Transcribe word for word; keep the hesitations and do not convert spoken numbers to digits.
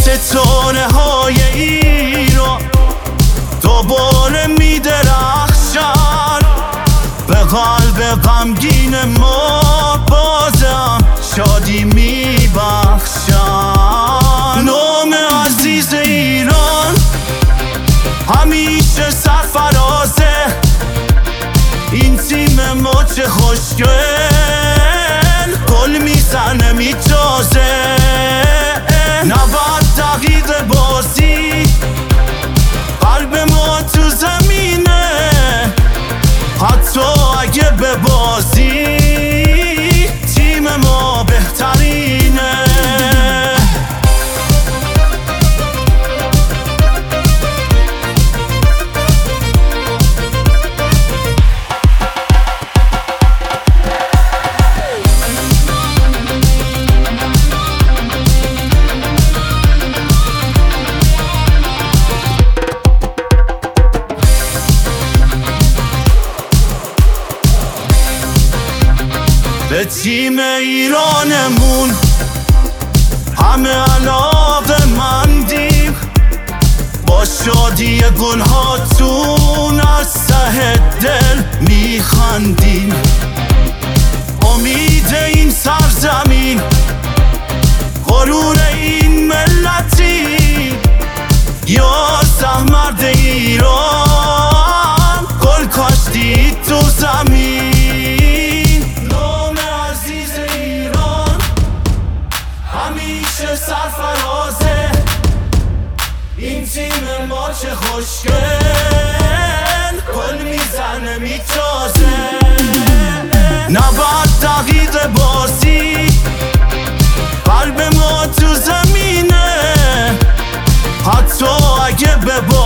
ستاره های ایران دوباره میدرخشن، به قلب غمگین ما بازم شادی میبخشن. نام عزیز ایران همیشه سرفرازه، این تیم ما چه خوشگل گل میزنه میتازه. نود دقیقه بازی قلب ما تو زمینه، حتی اگه به بازی تیم ما بهترینه. به تیم ایرانمون همه علاقه مندیم، با شادی گلهاتون از ته دل میخندیم. امید این سرزمین، غرور این ملتی، یازده مرد ایران گل کاشتی تو زمین. همیشه سرفرازه، این تیم ما چه خوشگل گل میزنه میتازه. نود دقیقه بازی قلب ما تو زمینه، حتی اگه به